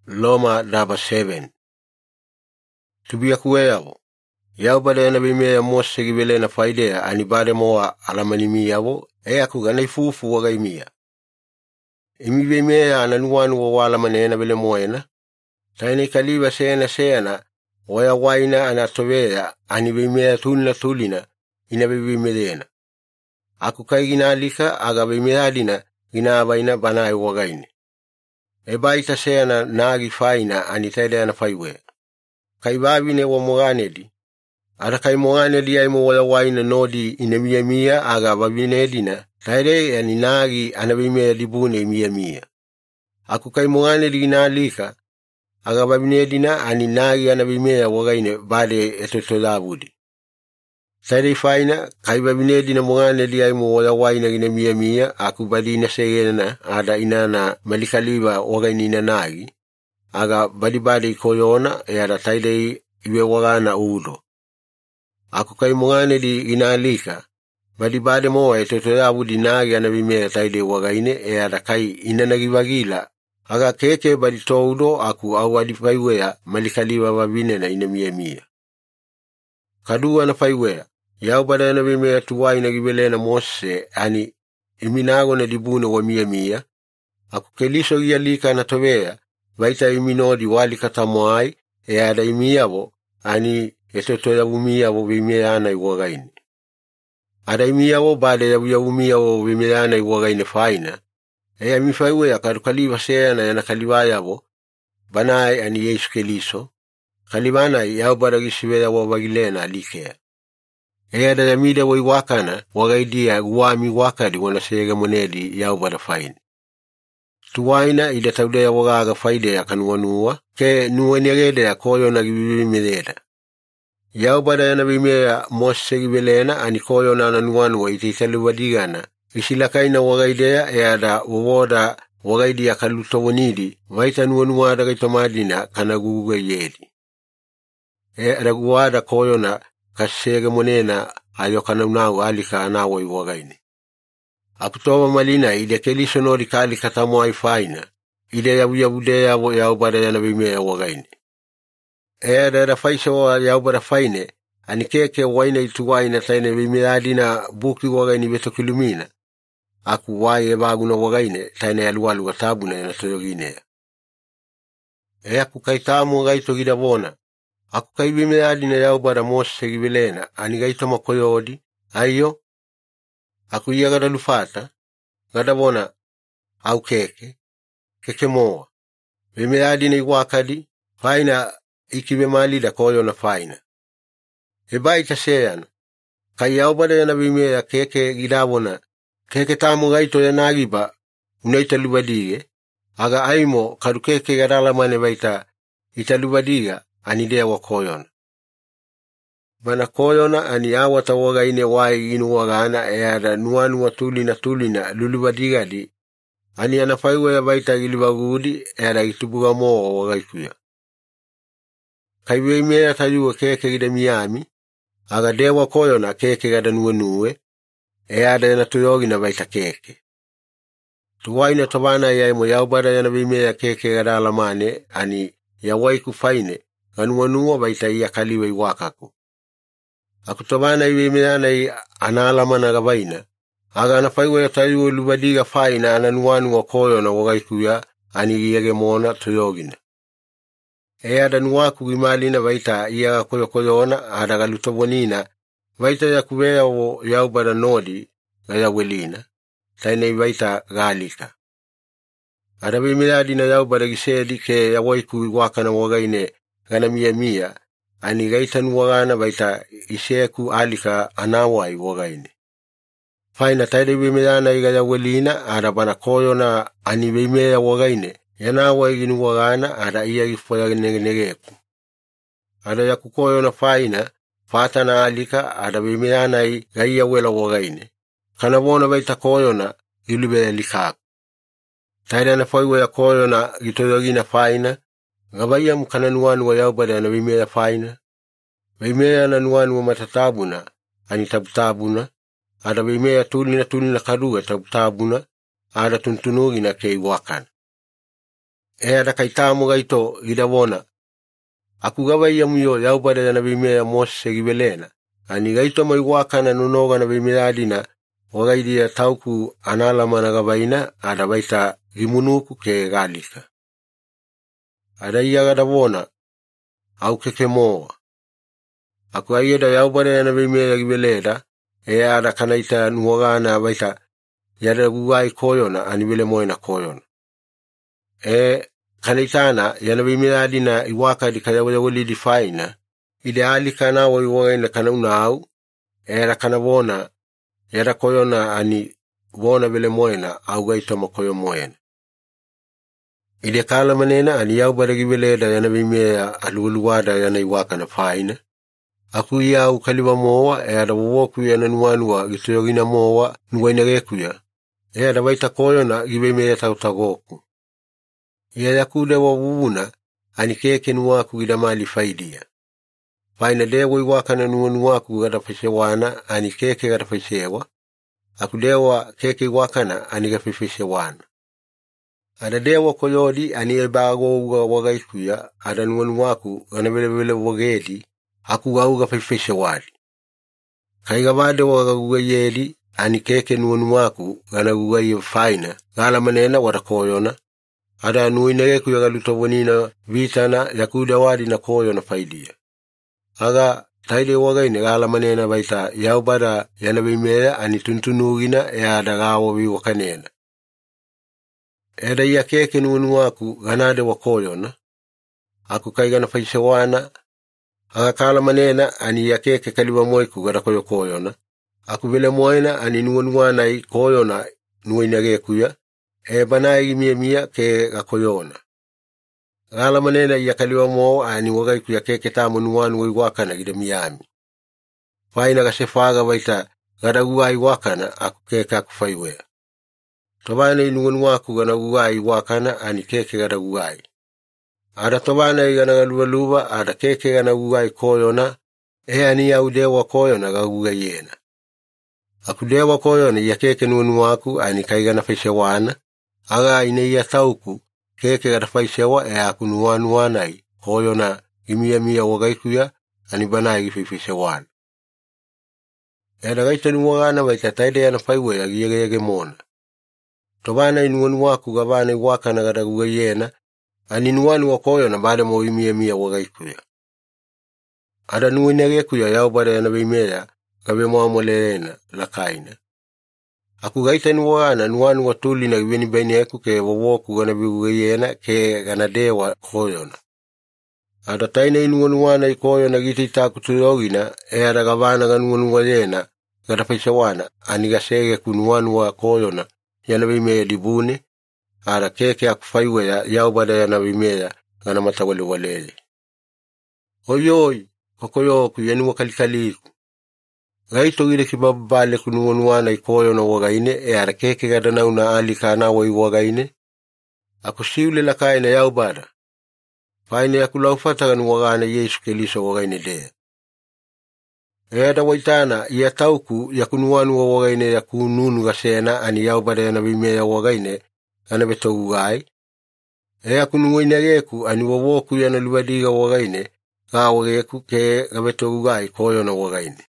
Loma daba 7. Tubia kuweavo. Yao bada yana bimea mose gibele na faidea anibade moa alamanimi yavo aku gana ifufu waga imia. Imi bimea ananuanu wa walamanena bele moena. Taine kaliba seena waya waina anatowea anibimea tulina inabibimedena. Aku kai ginalika aga bimea dina ginabaina banai wagaine. Ebaita seena nagi faina anitaide ana faiwe. Kai babine wa moganedi. Ada kai moganedi ay mo wala waina nodi inemia aga babine dina. Taide ani nagi anabimea dibune mia. Aku kai moganedi ginalika aga babine dina ani nagi anabimea wagaine bade etotolabudi. Taide faina kai babine dina moganedi ay mo wala waina inemia aku badina segena ada inana malikaliba wagaine ina nagi. Aga badibade koyona ada taide iwe wagana udo. Aku kai moganedi inalika badibade moa etotolabudi nagi anabimea taide wagaine ada kai inanagibagila. Aga keke baditoudo aku awadi faiwea malikaliba babine na inemia. Kadua na faiwea. Yao bada na bimea tuwai na gibele na mose ani iminago na dibune wa mia. Aku keliso yalika na towea baita iminodi wali katamoai ada imiabo ani etotoyabu miabo bimea ana iwagaine. Ada imiabo bada yabu miabo bimea ana iwagaine faina. Mifaiwea kadukaliba seana yana kalibaya banai ani Yesu keliso. Kalibana yao bada gisiwea wabagilena alikea. Ada yamida wa iwakana wagaidia guami wakadi wana sega monedi yao bada fain. Tuwaina ida taudea wagaga faide ya kanuanua ke nuwenegede ya koyo na gibimededa. Yao bada yana bimea mose gibelena ani koyo na nanuanua ititalubadigana. Isilakaina wagaidea ada wawoda wagaidia kalutawonidi waita nuanua daga itomadina kanaguga yedi. Ada guwada koyo na kasega monena ayokana unau alika anawa iwagaine. Akutowa malina ide keliso nori kali katamo aifaina. Ide yabudea yao bada yana bimea wagaine. Ada faisa wa yao bada faine. Anikeke waina ituwaina taine bimea dina buki wagaine beto kilumina. Aku wae baguna wagaine taine alualu watabuna yana toyoginea. Aku kaitamu gaito gidabona. Aku kai bimea dina yao bada mose gibelena anigaito makoyodi. Ayo. Aku iya gada lufata. Gada bona au keke. Keke moa. Bimea dina iwakadi. Faina ikibe mali da koyo na faina. Ebaita seyana. Kai yao bada yana bimea keke gidabona. Keke tamu gaito ya nagiba. Unaita lubadige. Aga aimo kadu keke gadala mane baita italubadiga anidea wa koyona. Bana koyona ani awata wagaine wai inu wagana ada nuanua tulina lulubadiga di. Ani anafaiwa ya baita gilibagudi ada itubuga moa wagaikuya. Kaiwe mea tayuwa keke gida miami. Aga dewa koyona keke gada nuanue. Ada yana tuyogi na baita keke. Tuwaina tabana ya imo yao bada yana bimea keke gada alamane ani ya waiku faine ganuanua baita iya kaliwe iwakaku. Aku tabana iwe meana analamana gabaina. Aga anafaiwa ya tayuwa lubadiga faina ananuanua koyo na wagaikuya ani yage mona tuyogina. Ada nuwaku gimalina baita iya koyokoyona ada galutobonina baita ya kuwea o yao bada nodi gaya welina. Taine baita galika. Ada bimea dina yao bada gisedi ke ya waiku waka na wagaine gana mia. Ani gaita nuwagana baita iseku alika anawai wagaine. Faina taide bimea na igaya welina ada bana koyo na ani bimea wagaine. Yanawa iginu wagana ada iya gifoya negeku. Ada ya kukoyo na faina fata na alika ada bimea na igaya wela wagaine. Kanabona baita koyo na ilube likaku. Taida na faiwa ya koyo na gitoyogina faina. Gabaya mkananuanu wa yao bada na bimea faina. Bimea na nuanu wa matatabuna. Ani tabutabuna. Ada bimea tulina kaduga tabutabuna. Ada tuntunugina kei wakana. ada kaitamo gaito gidabona. Aku gawai amuyo yaubada ya nabi mea Mose gibelena. Ani gaito maiwakana nunoga nabi mea dina wagaidia tauku analama na gabaina ada baita gimunuku ke galika. Ada iya gadabona au keke moa. Aku ayeda yaubada ya nabi mea gibeleda ada kanaita nuogana baita yada gugai koyona anibele moina koyona. Kanaitana yana bimea dina iwaka di kaya wali di faina ideali kana wa iwaina kana unau era kana bona yada koyona ani bona bele moina au gaito makoyo moina. Ide kala manena ani yau baragi bele da yana bimea aluwada yana iwaka na faina. Aku yau kaliwa moa era woku yana nuanua gitoyogina moa nuwaina gekuya. Era baita koyona gibemea tautagoku. Ia yakude wa wuna ani keke nuwaku gidamali faidia. Faina dewa iwakana nuwaku gada fashewana ani keke gada fashewa. Aku dewa keke iwakana ani gafifishewana. Ada dewa koyodi ani ebago uga wagaikuya ada nuwaku gana vile wagedi aku gauga fifishewali. Kaiga bade wagaguga yedi ani keke nuwaku gana guga faina gala manena wada koyona. Ada nuinege kuyagaluto wanina vitana yakuda wadi na koyo na faidia. Aga taide wagaine gala manena baita yaubada yanabimea ani tuntunugina ada gawo wakanena. Eda iya keke nuwaku ganade wakoyona. Aku kaigana faishawana. Aga kala manena ani iya keke kaliwa moiku gada koyona. Aku vile moina ani nuwana koyona nuinege kuya. Banai mia ke gakoyona. Gala manena iya kaliwa mo ani wagai kuya keke tamu nuwanu iwakana gida miyami. Faina gasefaga baita gadaguwa iwakana aku keke aku faiwea. Tobana inuwaku gana guwa iwakana ani keke gadaguwa. Ada tobana igana galuwa ada keke gana guwa koyona ani ya udewa koyona gaguwa yena. Aku dewa koyona iya keke nuwaku ani kaigana feshewana. Aga ine ia tauku keke gada faishewa aku nuwanai koyona mia wagaikuya ani banai gififishewana. Eda gaita nuwana baita taide yana faiwe yage mona. Tobana nuwaku gabana iwakana gada gugayena ani nuwanu wa koyona bade mo mia wagaikuya. Ada nuwinege kuya yau bade yana bimea gabe moamolena lakaina. Aku gaita nuwanu watuli na gweni beni eku ke wawoku gana biguyena ke gana dewa koyona. Ada taina nuwana ikoyona giti taku tuyogina ada gavana ganuwayena gada faishawana ani gasege kunuwanu wa koyona yana bimea dibune ada keke aku faiwe yau bada yana bimea gana matawale walele. Oyoi kokoyoku yenu wakalikaliku. Gaito gire kibabale kunuwana ikoyona wagaine ara keke gada nauna alika na wagaine. Ako siule lakaina yau bada. Faine aku laufata ganu wagane Yesu Keliso wagaine dea. Ada waitana ia tauku ya kunuwanu wagaine ya kununu gasena ani yau bada yana bimea wagaine ana beto ugai. Kunuwainageku ani wawoku yana luwadiga wagaine ga wageku ke gabeto ugai koyona wagaine.